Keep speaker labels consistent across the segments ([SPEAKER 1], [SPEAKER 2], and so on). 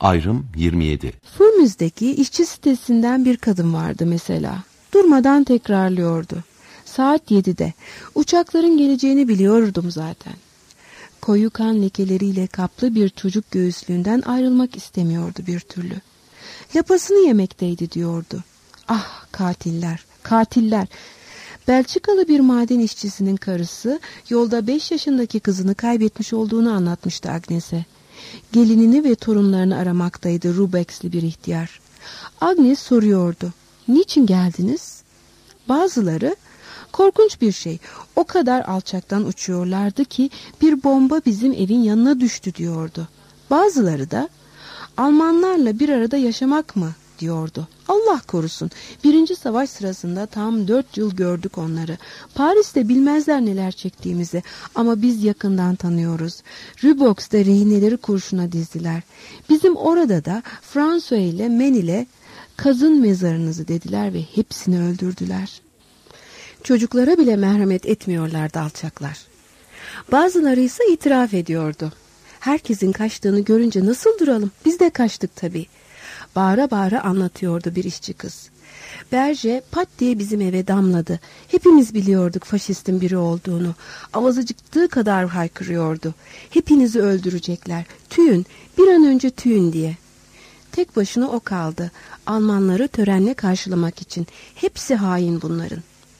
[SPEAKER 1] Ayrım 27.
[SPEAKER 2] Fırmız'daki işçi sitesinden bir kadın vardı mesela. Durmadan tekrarlıyordu. Saat 7'de. Uçakların geleceğini biliyordum zaten. Koyu kan lekeleriyle kaplı bir çocuk göğüslüğünden ayrılmak istemiyordu bir türlü. Lapasını yemekteydi diyordu. Ah katiller, katiller. Belçikalı bir maden işçisinin karısı yolda 5 yaşındaki kızını kaybetmiş olduğunu anlatmıştı Agnes'e. Gelinini ve torunlarını aramaktaydı Rubex'li bir ihtiyar. Agnes soruyordu. Niçin geldiniz? Bazıları korkunç bir şey. O kadar alçaktan uçuyorlardı ki bir bomba bizim evin yanına düştü diyordu. Bazıları da Almanlarla bir arada yaşamak mı diyordu. Allah korusun. 1. Savaş sırasında tam 4 yıl gördük onları. Paris'te bilmezler neler çektiğimizi ama biz yakından tanıyoruz. Rübox'ta rehineleri kurşuna dizdiler. Bizim orada da François ile Men ile kazın mezarınızı dediler ve hepsini öldürdüler. Çocuklara bile merhamet etmiyorlardı alçaklar. Bazıları ise itiraf ediyordu. Herkesin kaçtığını görünce nasıl duralım? Biz de kaçtık tabii. Bağıra bağıra anlatıyordu bir işçi kız. Berje pat diye bizim eve damladı. Hepimiz biliyorduk faşistin biri olduğunu. Avazı çıktığı kadar haykırıyordu. Hepinizi öldürecekler. Tüyün, bir an önce tüyün diye. Tek başına o kaldı. Almanları törenle karşılamak için. Hepsi hain bunların.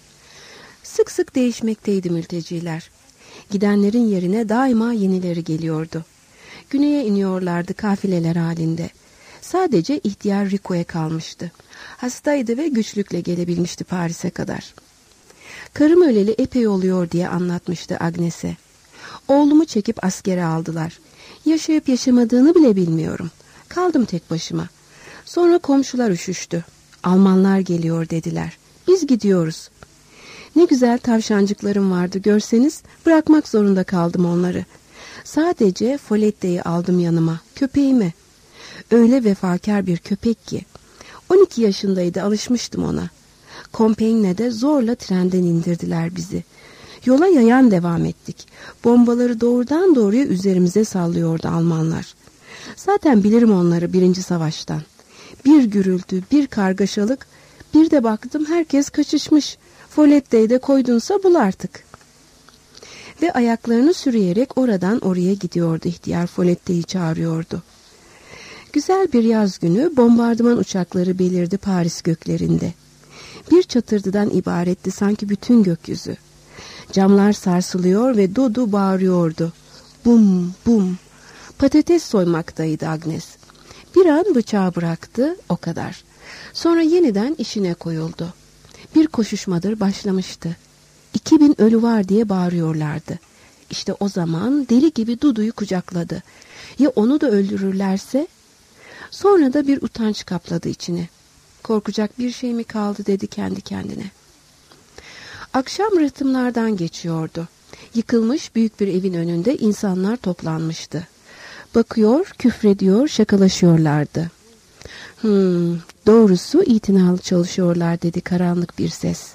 [SPEAKER 2] Sık sık değişmekteydi mülteciler. Gidenlerin yerine daima yenileri geliyordu. Güneye iniyorlardı kafileler halinde. Sadece ihtiyar Rico'ya kalmıştı. Hastaydı ve güçlükle gelebilmişti Paris'e kadar. Karım öleli epey oluyor diye anlatmıştı Agnes'e. Oğlumu çekip askere aldılar. Yaşayıp yaşamadığını bile bilmiyorum. Kaldım tek başıma. Sonra komşular üşüştü. Almanlar geliyor dediler. Biz gidiyoruz. Ne güzel tavşancıklarım vardı görseniz, bırakmak zorunda kaldım onları. Sadece Folette'yi aldım yanıma, köpeğimi. Öyle vefakar bir köpek ki. 12 yaşındaydı, alışmıştım ona. Compiègne'de zorla trenden indirdiler bizi. Yola yayan devam ettik. Bombaları doğrudan doğruya üzerimize sallıyordu Almanlar. Zaten bilirim onları 1. Savaştan. Bir gürültü, bir kargaşalık, bir de baktım herkes kaçışmış. Folette'yi de koydunsa bul artık. Ve ayaklarını sürüyerek oradan oraya gidiyordu ihtiyar Folette'yi çağırıyordu. Güzel bir yaz günü bombardıman uçakları belirdi Paris göklerinde. Bir çatırdıdan ibaretti sanki bütün gökyüzü. Camlar sarsılıyor ve Dudu bağırıyordu. Bum bum. Patates soymaktaydı Agnes. Bir an bıçağı bıraktı, o kadar. Sonra yeniden işine koyuldu. Bir koşuşmadır başlamıştı. 2000 ölü var diye bağırıyorlardı. İşte o zaman deli gibi Dudu'yu kucakladı. Ya onu da öldürürlerse? Sonra da bir utanç kapladı içini. Korkacak bir şey mi kaldı dedi kendi kendine. Akşam rıhtımlardan geçiyordu. Yıkılmış büyük bir evin önünde insanlar toplanmıştı. Bakıyor, küfrediyor, şakalaşıyorlardı. Doğrusu itinalı çalışıyorlar dedi karanlık bir ses.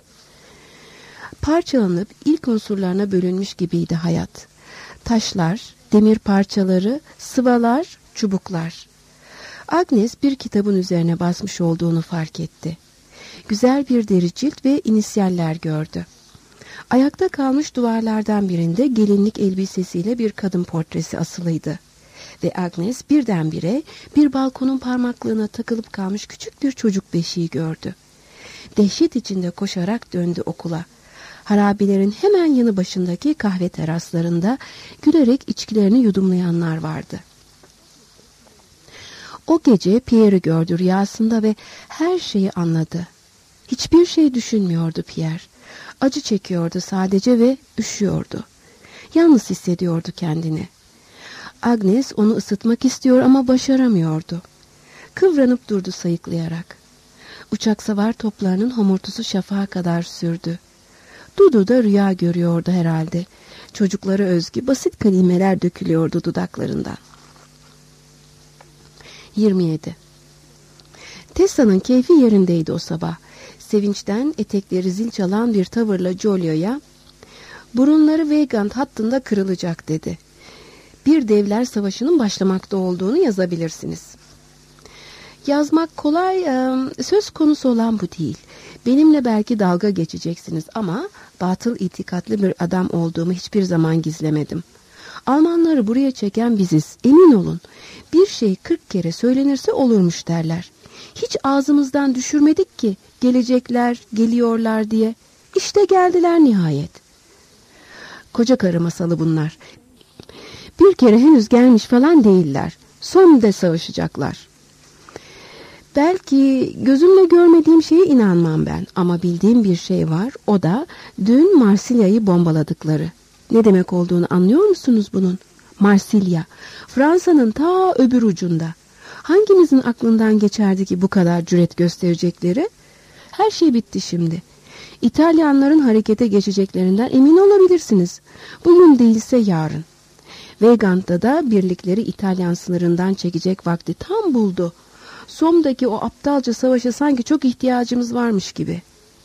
[SPEAKER 2] Parçalanıp ilk unsurlarına bölünmüş gibiydi hayat. Taşlar, demir parçaları, sıvalar, çubuklar. Agnes bir kitabın üzerine basmış olduğunu fark etti. Güzel bir deri cilt ve inisiyaller gördü. Ayakta kalmış duvarlardan birinde gelinlik elbisesiyle bir kadın portresi asılıydı. Ve Agnes birdenbire bir balkonun parmaklığına takılıp kalmış küçük bir çocuk beşiği gördü. Dehşet içinde koşarak döndü okula. Harabelerin hemen yanı başındaki kahve teraslarında gülerek içkilerini yudumlayanlar vardı. O gece Pierre'i gördü rüyasında ve her şeyi anladı. Hiçbir şey düşünmüyordu Pierre. Acı çekiyordu sadece ve üşüyordu. Yalnız hissediyordu kendini. Agnes onu ısıtmak istiyor ama başaramıyordu. Kıvranıp durdu sayıklayarak. Uçak savar toplarının homurtusu şafağa kadar sürdü. Dudu da rüya görüyordu herhalde. Çocuklara özgü basit kelimeler dökülüyordu dudaklarından. 27. Tessa'nın keyfi yerindeydi o sabah. Sevinçten etekleri zil çalan bir tavırla Giulio'ya "Burunları Weygand hattında kırılacak" dedi. "Bir devler savaşının başlamakta olduğunu yazabilirsiniz." Yazmak kolay, söz konusu olan bu değil. Benimle belki dalga geçeceksiniz ama batıl itikatlı bir adam olduğumu hiçbir zaman gizlemedim. Almanları buraya çeken biziz, emin olun. Bir şey 40 kere söylenirse olurmuş derler. Hiç ağzımızdan düşürmedik ki gelecekler, geliyorlar diye. İşte geldiler nihayet. Koca karı masalı bunlar. Bir kere henüz gelmiş falan değiller. Somme savaşacaklar. Belki gözümle görmediğim şeye inanmam ben ama bildiğim bir şey var. O da dün Marsilya'yı bombaladıkları. Ne demek olduğunu anlıyor musunuz bunun? Marsilya, Fransa'nın ta öbür ucunda. Hangimizin aklından geçerdi ki bu kadar cüret gösterecekleri? Her şey bitti şimdi. İtalyanların harekete geçeceklerinden emin olabilirsiniz. Bugün değilse yarın. Weygand'da da birlikleri İtalyan sınırından çekecek vakti tam buldu. Somme'daki o aptalca savaşa sanki çok ihtiyacımız varmış gibi.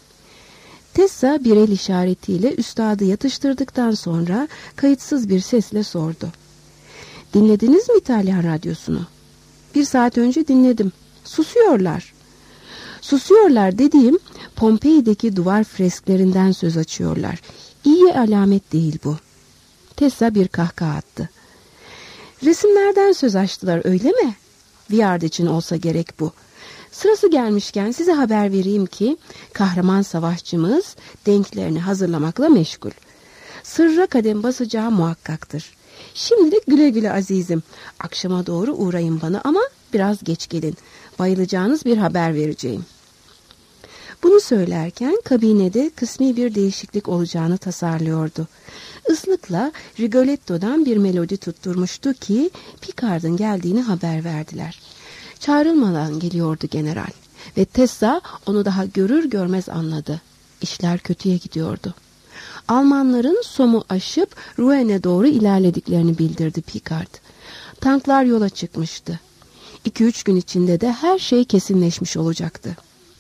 [SPEAKER 2] Tessa bir el işaretiyle üstadı yatıştırdıktan sonra kayıtsız bir sesle sordu. Dinlediniz mi İtalyan radyosunu? 1 saat önce dinledim. Susuyorlar. Susuyorlar dediğim Pompei'deki duvar fresklerinden söz açıyorlar. İyi alamet değil bu. Tessa bir kahkaha attı. Resimlerden söz açtılar öyle mi? Viyard için olsa gerek bu. Sırası gelmişken size haber vereyim ki kahraman savaşçımız denklerini hazırlamakla meşgul. Sırra kadem basacağı muhakkaktır. Şimdilik güle güle azizim. Akşama doğru uğrayın bana ama biraz geç gelin. Bayılacağınız bir haber vereceğim. Bunu söylerken kabinede kısmi bir değişiklik olacağını tasarlıyordu. Islıkla Rigoletto'dan bir melodi tutturmuştu ki Picard'ın geldiğini haber verdiler. Çağrılmadan geliyordu general ve Tessa onu daha görür görmez anladı. İşler kötüye gidiyordu. Almanların Somme'u aşıp Rouen'e doğru ilerlediklerini bildirdi Picard. Tanklar yola çıkmıştı. 2-3 gün içinde de her şey kesinleşmiş olacaktı.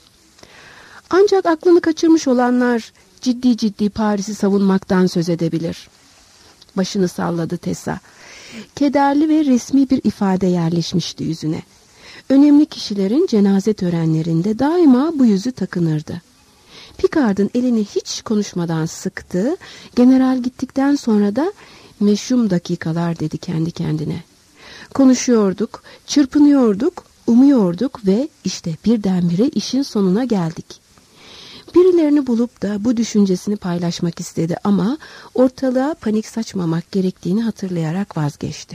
[SPEAKER 2] Ancak aklını kaçırmış olanlar ciddi ciddi Paris'i savunmaktan söz edebilir. Başını salladı Tessa. Kederli ve resmi bir ifade yerleşmişti yüzüne. Önemli kişilerin cenaze törenlerinde daima bu yüzü takınırdı. Picard'ın elini hiç konuşmadan sıktı. General gittikten sonra da meşhum dakikalar dedi kendi kendine. Konuşuyorduk, çırpınıyorduk, umuyorduk ve işte birdenbire işin sonuna geldik. Birilerini bulup da bu düşüncesini paylaşmak istedi ama ortalığa panik saçmamak gerektiğini hatırlayarak vazgeçti.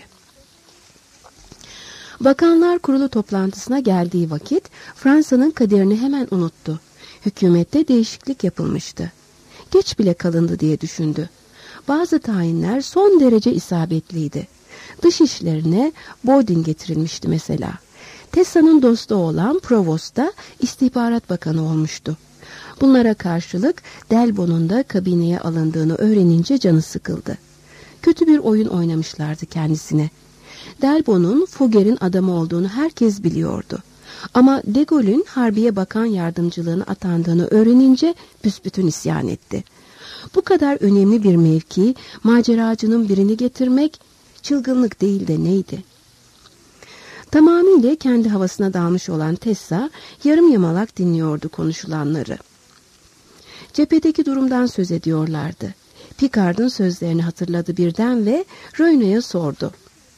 [SPEAKER 2] Bakanlar Kurulu toplantısına geldiği vakit Fransa'nın kaderini hemen unuttu. Hükümette değişiklik yapılmıştı. Geç bile kalındı diye düşündü. Bazı tayinler son derece isabetliydi. Dış işlerine Bodin getirilmişti mesela. Tessa'nın dostu olan Provost da istihbarat bakanı olmuştu. Bunlara karşılık Delbon'un da kabineye alındığını öğrenince canı sıkıldı. Kötü bir oyun oynamışlardı kendisine. Delbon'un Fouguer'in adamı olduğunu herkes biliyordu. Ama De Gaulle'ün Harbiye Bakan Yardımcılığına atandığını öğrenince büsbütün isyan etti. Bu kadar önemli bir mevki, maceracının birini getirmek çılgınlık değil de neydi? Tamamıyla kendi havasına dalmış olan Tessa yarım yamalak dinliyordu konuşulanları. Cephedeki durumdan söz ediyorlardı. Picard'ın sözlerini hatırladı birden ve Reynaud'a sordu.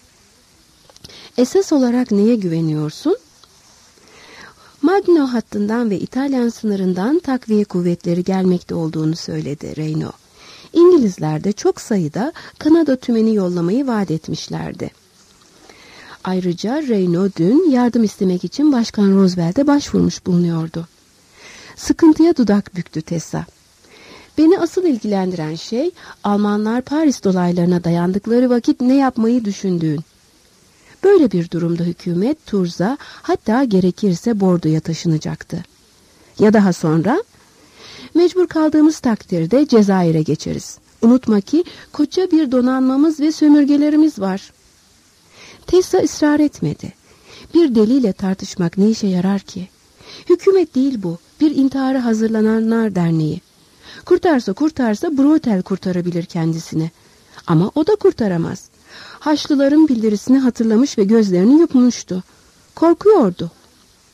[SPEAKER 2] Esas olarak neye güveniyorsun? Maginot hattından ve İtalyan sınırından takviye kuvvetleri gelmekte olduğunu söyledi Reynaud. İngilizler de çok sayıda Kanada tümeni yollamayı vaat etmişlerdi. Ayrıca Reynaud dün yardım istemek için Başkan Roosevelt'e başvurmuş bulunuyordu. Sıkıntıya dudak büktü Tessa. Beni asıl ilgilendiren şey Almanlar Paris dolaylarına dayandıkları vakit ne yapmayı düşündüğün. Böyle bir durumda hükümet Tours'a hatta gerekirse Bordeaux'a taşınacaktı. Ya daha sonra? Mecbur kaldığımız takdirde Cezayir'e geçeriz. Unutma ki koca bir donanmamız ve sömürgelerimiz var. Tessa ısrar etmedi. Bir deliyle tartışmak ne işe yarar ki? Hükümet değil bu, bir intihara hazırlananlar derneği. Kurtarsa Brutel kurtarabilir kendisini. Ama o da kurtaramaz. Haçlıların bildirisini hatırlamış ve gözlerini yummuştu. Korkuyordu.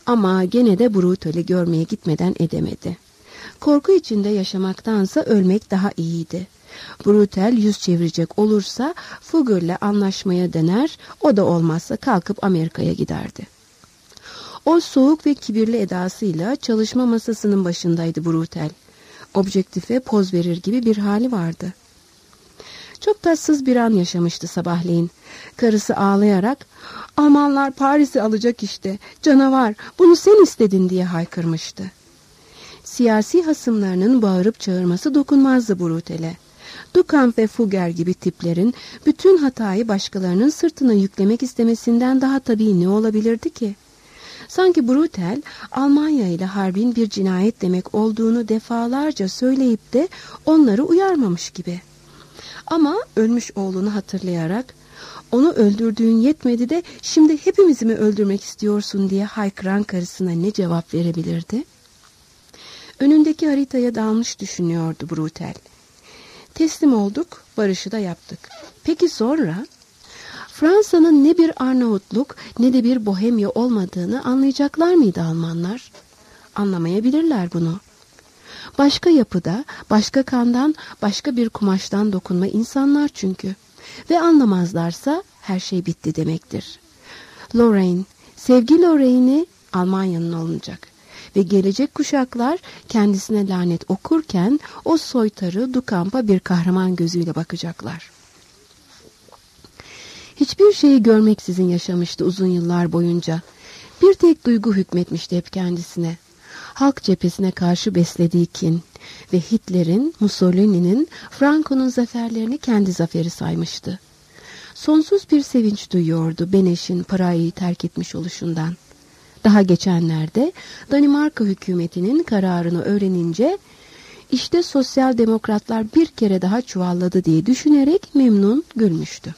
[SPEAKER 2] Ama gene de Brutal'i görmeye gitmeden edemedi. Korku içinde yaşamaktansa ölmek daha iyiydi. Brutal yüz çevirecek olursa Fugger'le anlaşmaya dener, o da olmazsa kalkıp Amerika'ya giderdi. O soğuk ve kibirli edasıyla çalışma masasının başındaydı Brutal. Objektife poz verir gibi bir hali vardı. Çok tatsız bir an yaşamıştı sabahleyin. Karısı ağlayarak, "Almanlar Paris'i alacak işte, canavar, bunu sen istedin," diye haykırmıştı. Siyasi hasımlarının bağırıp çağırması dokunmazdı Brutal'e. Dukamp ve Fugger gibi tiplerin bütün hatayı başkalarının sırtına yüklemek istemesinden daha tabii ne olabilirdi ki? Sanki Brutal, Almanya ile harbin bir cinayet demek olduğunu defalarca söyleyip de onları uyarmamış gibi. Ama ölmüş oğlunu hatırlayarak, "Onu öldürdüğün yetmedi de şimdi hepimizi mi öldürmek istiyorsun?" diye haykıran karısına ne cevap verebilirdi? Önündeki haritaya dalmış düşünüyordu Brutal. Teslim olduk, barışı da yaptık. Peki sonra? Fransa'nın ne bir Arnavutluk ne de bir Bohemya olmadığını anlayacaklar mıydı Almanlar? Anlamayabilirler bunu. Başka yapıda, başka kandan, başka bir kumaştan dokunma insanlar çünkü. Ve anlamazlarsa her şey bitti demektir. Lorraine, sevgi Lorraine'i Almanya'nın olacak. Ve gelecek kuşaklar kendisine lanet okurken o soytarı Dukamp'a bir kahraman gözüyle bakacaklar. Hiçbir şeyi görmeksizin yaşamıştı uzun yıllar boyunca. Bir tek duygu hükmetmişti hep kendisine. Halk cephesine karşı beslediği kin ve Hitler'in, Mussolini'nin, Franco'nun zaferlerini kendi zaferi saymıştı. Sonsuz bir sevinç duyuyordu Beneş'in Prag'ı terk etmiş oluşundan. Daha geçenlerde Danimarka hükümetinin kararını öğrenince işte sosyal demokratlar bir kere daha çuvalladı diye düşünerek memnun gülmüştü.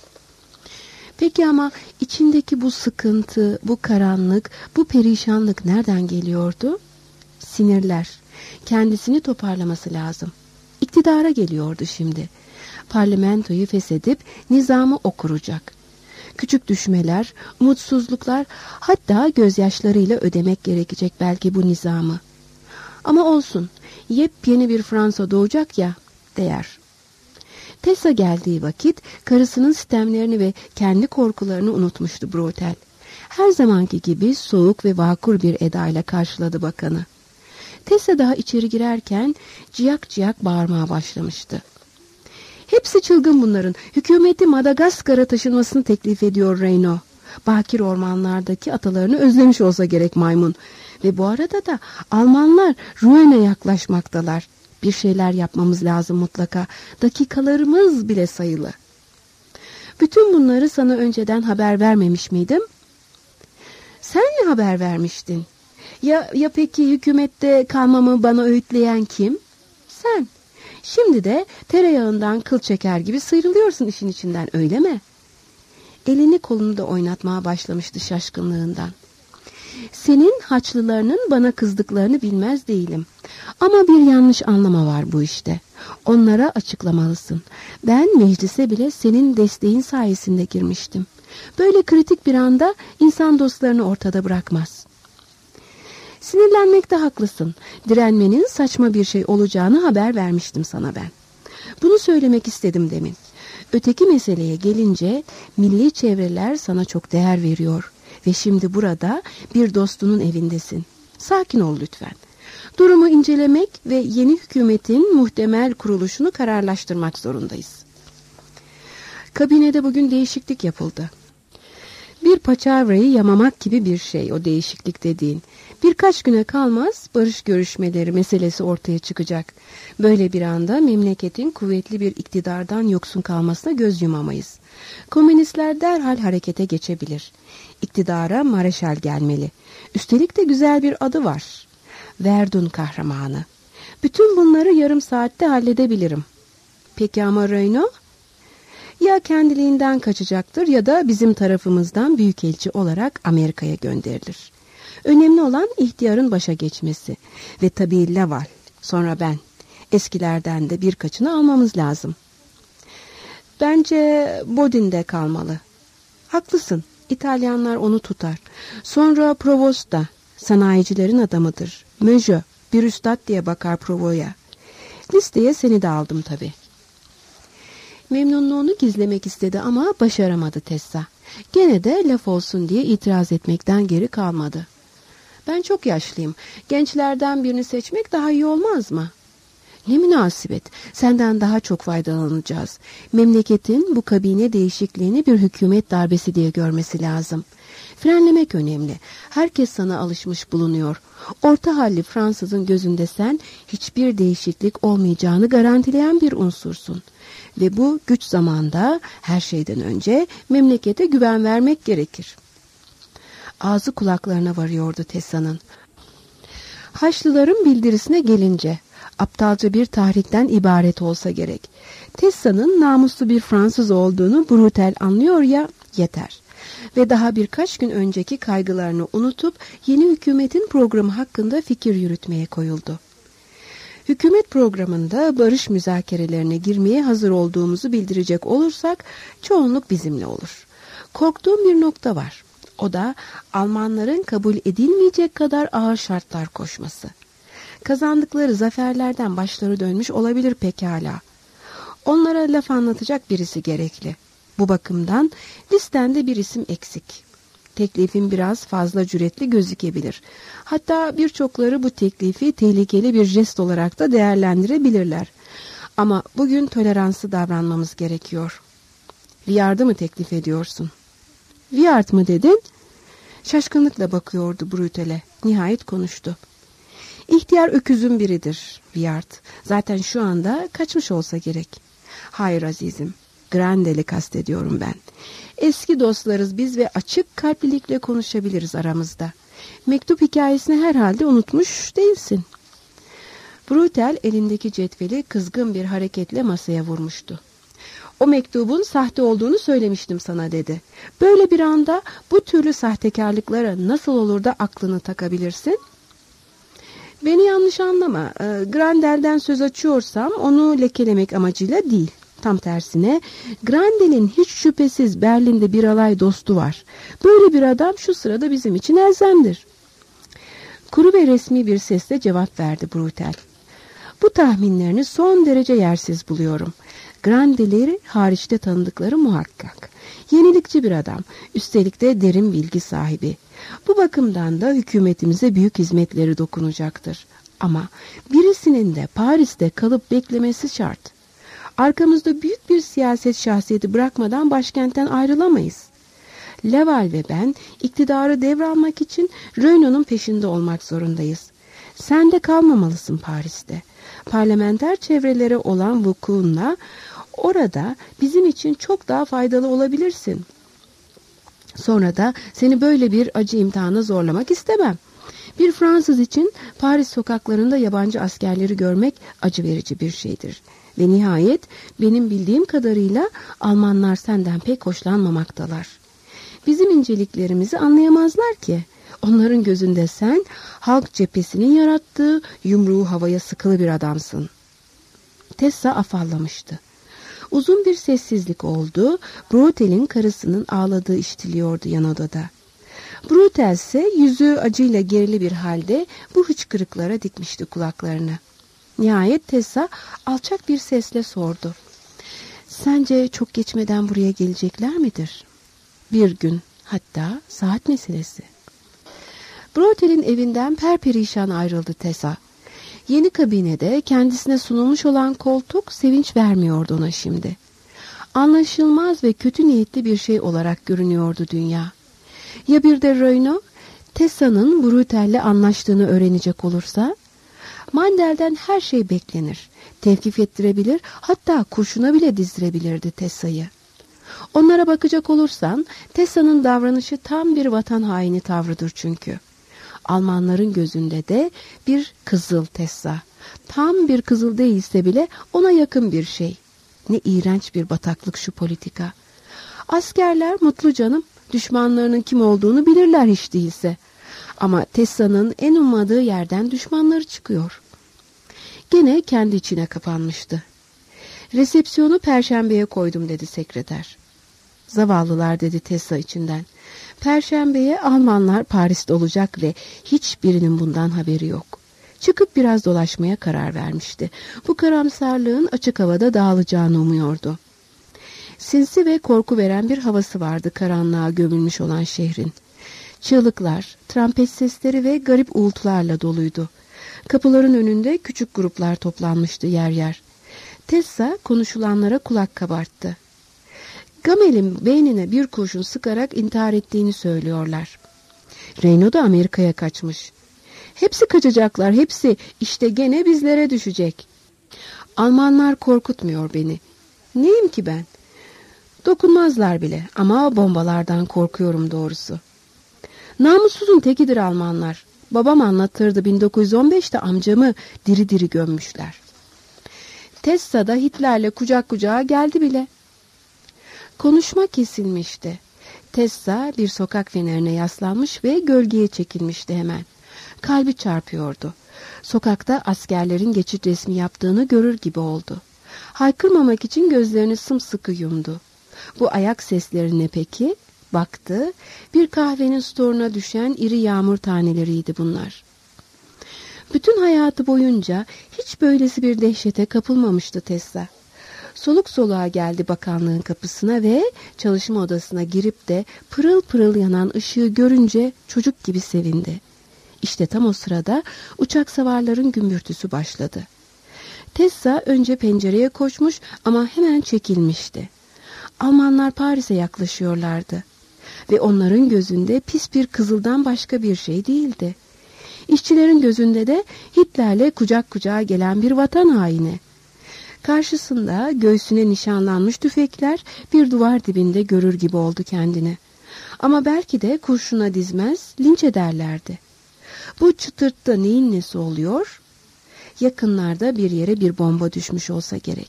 [SPEAKER 2] Peki ama içindeki bu sıkıntı, bu karanlık, bu perişanlık nereden geliyordu? Sinirler. Kendisini toparlaması lazım. İktidara geliyordu şimdi. Parlamentoyu feshedip nizamı okuracak. Küçük düşmeler, umutsuzluklar, hatta gözyaşlarıyla ödemek gerekecek belki bu nizamı. Ama olsun, yepyeni bir Fransa doğacak ya, değer. Tessa geldiği vakit karısının sistemlerini ve kendi korkularını unutmuştu Brutal. Her zamanki gibi soğuk ve vakur bir edayla karşıladı bakanı. Tessa daha içeri girerken ciyak ciyak bağırmaya başlamıştı. "Hepsi çılgın bunların. Hükümeti Madagaskar'a taşınmasını teklif ediyor Reyno. Bakir ormanlardaki atalarını özlemiş olsa gerek maymun. Ve bu arada da Almanlar Rouen'e yaklaşmaktalar. Bir şeyler yapmamız lazım mutlaka. Dakikalarımız bile sayılı." "Bütün bunları sana önceden haber vermemiş miydim?" "Sen mi haber vermiştin? Ya peki hükümette kalmamı bana öğütleyen kim?" "Sen. Şimdi de tereyağından kıl çeker gibi sıyrılıyorsun işin içinden, öyle mi?" Elini kolunu da oynatmaya başlamıştı şaşkınlığından. "Senin Haçlılarının bana kızdıklarını bilmez değilim. Ama bir yanlış anlama var bu işte. Onlara açıklamalısın. Ben meclise bile senin desteğin sayesinde girmiştim. Böyle kritik bir anda insan dostlarını ortada bırakmaz." "Sinirlenmekte haklısın. Direnmenin saçma bir şey olacağını haber vermiştim sana ben. Bunu söylemek istedim demin. Öteki meseleye gelince milli çevreler sana çok değer veriyor. Ve şimdi burada bir dostunun evindesin. Sakin ol lütfen. Durumu incelemek ve yeni hükümetin muhtemel kuruluşunu kararlaştırmak zorundayız." Kabinede bugün değişiklik yapıldı. Bir paçavrayı yamamak gibi bir şey o değişiklik dediğin. Birkaç güne kalmaz barış görüşmeleri meselesi ortaya çıkacak. Böyle bir anda memleketin kuvvetli bir iktidardan yoksun kalmasına göz yumamayız. Komünistler derhal harekete geçebilir. İktidara Mareşal gelmeli. Üstelik de güzel bir adı var. Verdun kahramanı. Bütün bunları yarım saatte halledebilirim. Peki ama Reyno? Ya kendiliğinden kaçacaktır ya da bizim tarafımızdan büyükelçi olarak Amerika'ya gönderilir. Önemli olan ihtiyarın başa geçmesi. Ve tabii Laval, sonra ben. Eskilerden de birkaçını almamız lazım. Bence Bodin'de kalmalı. Haklısın, İtalyanlar onu tutar. Sonra Provost da. Sanayicilerin adamıdır. Möjö, bir üstad diye bakar Provo'ya. Listeye seni de aldım tabii. Memnunluğunu gizlemek istedi ama başaramadı Tessa. Gene de laf olsun diye itiraz etmekten geri kalmadı. Ben çok yaşlıyım. Gençlerden birini seçmek daha iyi olmaz mı? Ne münasebet. Senden daha çok faydalanacağız. Memleketin bu kabine değişikliğini bir hükümet darbesi diye görmesi lazım. Frenlemek önemli. Herkes sana alışmış bulunuyor. Orta halli Fransız'ın gözünde sen hiçbir değişiklik olmayacağını garantileyen bir unsursun. Ve bu güç zamanda her şeyden önce memlekete güven vermek gerekir. Ağzı kulaklarına varıyordu Tessa'nın. Haçlıların bildirisine gelince, aptalca bir tahrikten ibaret olsa gerek. Tessa'nın namuslu bir Fransız olduğunu Brutel anlıyor ya, yeter. Ve daha birkaç gün önceki kaygılarını unutup yeni hükümetin programı hakkında fikir yürütmeye koyuldu. Hükümet programında barış müzakerelerine girmeye hazır olduğumuzu bildirecek olursak çoğunluk bizimle olur. Korktuğum bir nokta var. O da Almanların kabul edilmeyecek kadar ağır şartlar koşması. Kazandıkları zaferlerden başları dönmüş olabilir pekala. Onlara laf anlatacak birisi gerekli. Bu bakımdan listende bir isim eksik. Teklifin biraz fazla cüretli gözükebilir. Hatta birçokları bu teklifi tehlikeli bir jest olarak da değerlendirebilirler. Ama bugün toleranslı davranmamız gerekiyor. Viard'ı mı teklif ediyorsun? Viard mı dedin? Şaşkınlıkla bakıyordu Brutel'e. Nihayet konuştu. İhtiyar öküzün biridir Viard. Zaten şu anda kaçmış olsa gerek. Hayır azizim. Grandel'i kastediyorum ben. Eski dostlarız biz ve açık kalplilikle konuşabiliriz aramızda. Mektup hikayesini herhalde unutmuş değilsin. Brutel elindeki cetveli kızgın bir hareketle masaya vurmuştu. O mektubun sahte olduğunu söylemiştim sana dedi. Böyle bir anda bu türlü sahtekarlıklara nasıl olur da aklını takabilirsin? Beni yanlış anlama. Grandel'den söz açıyorsam onu lekelemek amacıyla değil. Tam tersine Grandel'in hiç şüphesiz Berlin'de bir alay dostu var. Böyle bir adam şu sırada bizim için elzemdir. Kuru ve resmi bir sesle cevap verdi Brutel. Bu tahminlerini son derece yersiz buluyorum. Grandel'i hariçte tanıdıkları muhakkak. Yenilikçi bir adam, üstelik de derin bilgi sahibi. Bu bakımdan da hükümetimize büyük hizmetleri dokunacaktır. Ama birisinin de Paris'te kalıp beklemesi şart. Arkamızda büyük bir siyaset şahsiyeti bırakmadan başkentten ayrılamayız. Laval ve ben iktidarı devralmak için Renault'un peşinde olmak zorundayız. Sen de kalmamalısın Paris'te. Parlamenter çevrelere olan vukuunla orada bizim için çok daha faydalı olabilirsin. Sonra da seni böyle bir acı imtihana zorlamak istemem. Bir Fransız için Paris sokaklarında yabancı askerleri görmek acı verici bir şeydir. Ve nihayet benim bildiğim kadarıyla Almanlar senden pek hoşlanmamaktalar. Bizim inceliklerimizi anlayamazlar ki. Onların gözünde sen halk cephesinin yarattığı yumruğu havaya sıkılı bir adamsın. Tessa afallamıştı. Uzun bir sessizlik oldu. Brutel'in karısının ağladığı işitiliyordu yan odada. Brutel ise yüzü acıyla gerili bir halde bu hıçkırıklara dikmişti kulaklarını. Nihayet Tessa alçak bir sesle sordu. Sence çok geçmeden buraya gelecekler midir? Bir gün, hatta saat meselesi. Brutel'in evinden perperişan ayrıldı Tessa. Yeni kabinede kendisine sunulmuş olan koltuk sevinç vermiyordu ona şimdi. Anlaşılmaz ve kötü niyetli bir şey olarak görünüyordu dünya. Ya bir de Renault, Tessa'nın Brutel'le anlaştığını öğrenecek olursa? Mandel'den her şey beklenir. Tevkif ettirebilir, hatta kurşuna bile dizdirebilirdi Tessa'yı. Onlara bakacak olursan, Tessa'nın davranışı tam bir vatan haini tavrıdır çünkü. Almanların gözünde de bir kızıl Tessa. Tam bir kızıl değilse bile ona yakın bir şey. Ne iğrenç bir bataklık şu politika. Askerler mutlu canım, düşmanlarının kim olduğunu bilirler hiç değilse. Ama Tessa'nın en ummadığı yerden düşmanları çıkıyor. Gene kendi içine kapanmıştı. Resepsiyonu Perşembe'ye koydum dedi sekreter. Zavallılar dedi Tessa içinden. Perşembeye Almanlar Paris'te olacak ve hiçbirinin bundan haberi yok. Çıkıp biraz dolaşmaya karar vermişti. Bu karamsarlığın açık havada dağılacağını umuyordu. Sinsi ve korku veren bir havası vardı karanlığa gömülmüş olan şehrin. Çığlıklar, trompet sesleri ve garip uğultularla doluydu. Kapıların önünde küçük gruplar toplanmıştı yer yer. Tessa konuşulanlara kulak kabarttı. Gamel'in beynine bir kurşun sıkarak intihar ettiğini söylüyorlar. Reyno da Amerika'ya kaçmış. Hepsi kaçacaklar, hepsi, işte gene bizlere düşecek. Almanlar korkutmuyor beni. Neyim ki ben? Dokunmazlar bile ama bombalardan korkuyorum doğrusu. Namussuzun tekidir Almanlar. Babam anlatırdı, 1915'te amcamı diri diri gömmüşler. Tessa da Hitler'le kucak kucağa geldi bile. Konuşma kesilmişti. Tessa bir sokak fenerine yaslanmış ve gölgeye çekilmişti hemen. Kalbi çarpıyordu. Sokakta askerlerin geçit resmi yaptığını görür gibi oldu. Haykırmamak için gözlerini sımsıkı yumdu. Bu ayak sesleri ne peki? Baktı, bir kahvenin storuna düşen iri yağmur taneleriydi bunlar. Bütün hayatı boyunca hiç böylesi bir dehşete kapılmamıştı Tessa. Soluk soluğa geldi bakanlığın kapısına ve çalışma odasına girip de pırıl pırıl yanan ışığı görünce çocuk gibi sevindi. İşte tam o sırada uçak savarların gümbürtüsü başladı. Tessa önce pencereye koşmuş ama hemen çekilmişti. Almanlar Paris'e yaklaşıyorlardı ve onların gözünde pis bir kızıldan başka bir şey değildi. İşçilerin gözünde de Hitler'le kucak kucağa gelen bir vatan haini. Karşısında göğsüne nişanlanmış tüfekler bir duvar dibinde görür gibi oldu kendini. Ama belki de kurşuna dizmez, linç ederlerdi. Bu çıtırtta neyin nesi oluyor? Yakınlarda bir yere bir bomba düşmüş olsa gerek.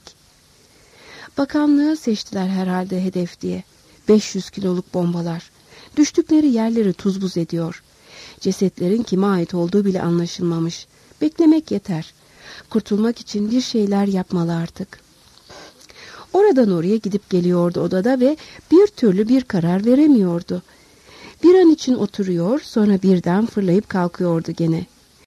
[SPEAKER 2] Bakanlığı seçtiler herhalde hedef diye. 500 kiloluk bombalar. Düştükleri yerleri tuz buz ediyor. Cesetlerin kime ait olduğu bile anlaşılmamış. Beklemek yeter. Kurtulmak için bir şeyler yapmalı artık. Oradan oraya gidip geliyordu odada ve bir türlü bir karar veremiyordu. Bir an için oturuyor, sonra birden fırlayıp kalkıyordu gene.